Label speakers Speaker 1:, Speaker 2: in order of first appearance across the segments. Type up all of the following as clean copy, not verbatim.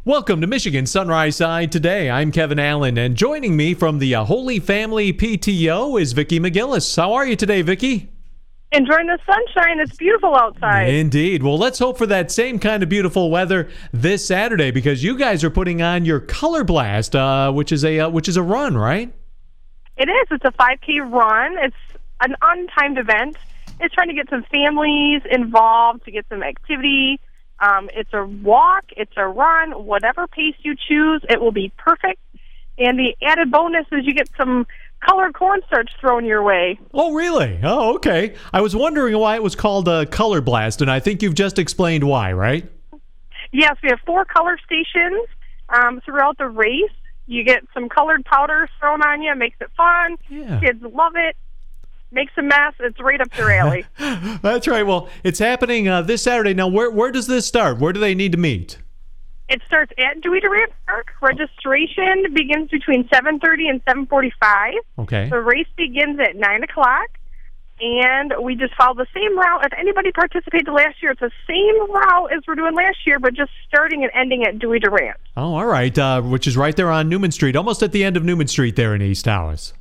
Speaker 1: Welcome to Michigan Sunrise Side today. I'm Kevin Allen, and joining me from the Holy Family PTO is Vicki McGillis. How are you today, Vicki?
Speaker 2: Enjoying the sunshine. It's beautiful outside.
Speaker 1: Indeed. Well, let's hope for that same kind of beautiful weather this Saturday, because you guys are putting on your Color Blast, which is a run, right?
Speaker 2: It is. It's a 5K run. It's an untimed event. It's trying to get some families involved to get some activity. It's a walk, it's a run, whatever pace you choose, it will be perfect. And the added bonus is you get some colored cornstarch thrown your way.
Speaker 1: Oh, really? Oh, okay. I was wondering why it was called Color Blast, and I think you've just explained why, right?
Speaker 2: Yes, we have 4 color stations throughout the race. You get some colored powder thrown on you, makes it fun.
Speaker 1: Yeah.
Speaker 2: Kids love it. Makes a mess. It's right up their alley.
Speaker 1: That's right. Well, it's happening this Saturday. Now, where does this start? Where do they need to meet?
Speaker 2: It starts at Dewey Durant Park. Registration begins between 7:30 and 7:45.
Speaker 1: Okay.
Speaker 2: The race begins at 9 o'clock, and we just follow the same route. If anybody participated last year, it's the same route as we're doing last year, but just starting and ending at Dewey Durant.
Speaker 1: Oh, all right. Which is right there on Newman Street, almost at the end of Newman Street there in East Dallas.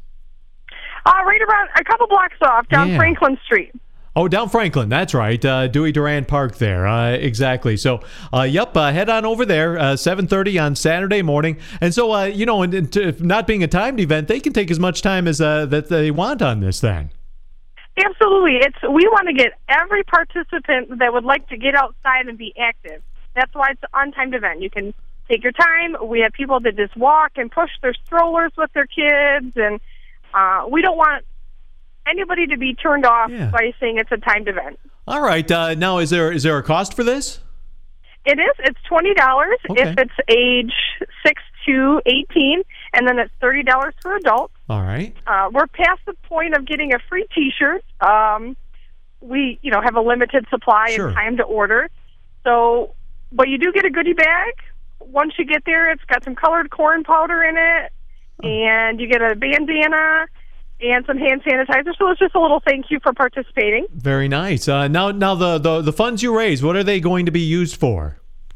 Speaker 2: Right around a couple blocks off, down Franklin Street.
Speaker 1: Oh, down Franklin. That's right. Dewey Durant Park there. Exactly. So, head on over there, 7:30 on Saturday morning. And so, not being a timed event, they can take as much time as that they want on this then.
Speaker 2: Absolutely. We want to get every participant that would like to get outside and be active. That's why it's an untimed event. You can take your time. We have people that just walk and push their strollers with their kids, and we don't want anybody to be turned off by saying it's a timed event.
Speaker 1: All right. Now, is there a cost for this?
Speaker 2: It is. It's $20 if it's age 6 to 18, and then it's $30 for adults.
Speaker 1: All right.
Speaker 2: We're past the point of getting a free T-shirt. We, have a limited supply and time to order. So, but you do get a goodie bag. Once you get there, it's got some colored corn powder in it, and you get a bandana and some hand sanitizer. So it's just a little thank you for participating.
Speaker 1: Very nice. Now the funds you raise, what are they going to be used for?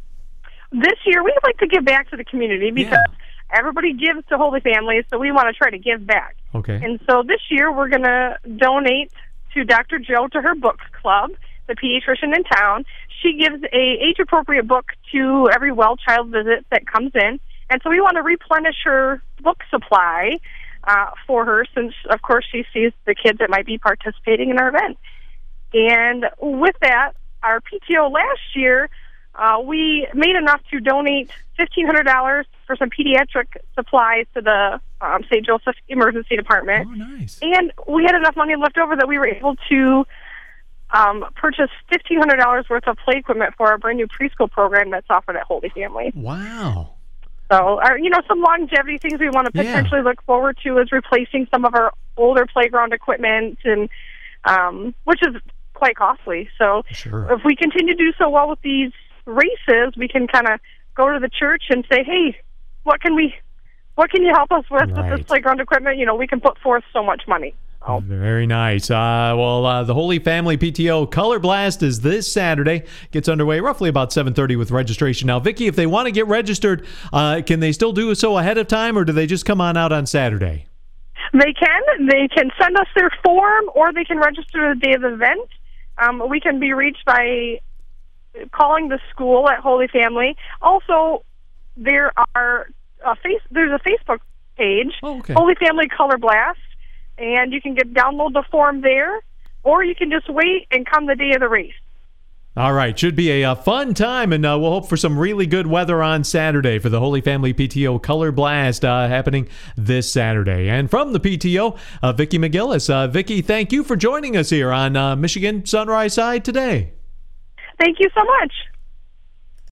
Speaker 2: This year, we like to give back to the community because everybody gives to Holy Family, so we want to try to give back.
Speaker 1: Okay.
Speaker 2: And so this year, we're going to donate to Dr. Joe to her book club, the pediatrician in town. She gives a age-appropriate book to every well child visit that comes in. And so we want to replenish her book supply for her, since, of course, she sees the kids that might be participating in our event. And with that, our PTO last year, we made enough to donate $1,500 for some pediatric supplies to the St. Joseph Emergency Department.
Speaker 1: Oh, nice.
Speaker 2: And we had enough money left over that we were able to purchase $1,500 worth of play equipment for our brand new preschool program that's offered at Holy Family.
Speaker 1: Wow.
Speaker 2: So, some longevity things we want to potentially look forward to is replacing some of our older playground equipment, and which is quite costly. So, if we continue to do so well with these races, we can kind of go to the church and say, "Hey, what can you help us with this playground equipment?" We can put forth so much money. Oh.
Speaker 1: Very nice. The Holy Family PTO Color Blast is this Saturday. Gets underway roughly about 7:30 with registration. Now, Vicki, if they want to get registered, can they still do so ahead of time, or do they just come on out on Saturday?
Speaker 2: They can. They can send us their form, or they can register the day of the event. We can be reached by calling the school at Holy Family. Also, there's a Facebook page, Holy Family Color Blast. And you can download the form there, or you can just wait and come the day of the race.
Speaker 1: All right. Should be a fun time, and we'll hope for some really good weather on Saturday for the Holy Family PTO Color Blast happening this Saturday. And from the PTO, Vicki McGillis. Vicki, thank you for joining us here on Michigan Sunrise Side today.
Speaker 2: Thank you so much.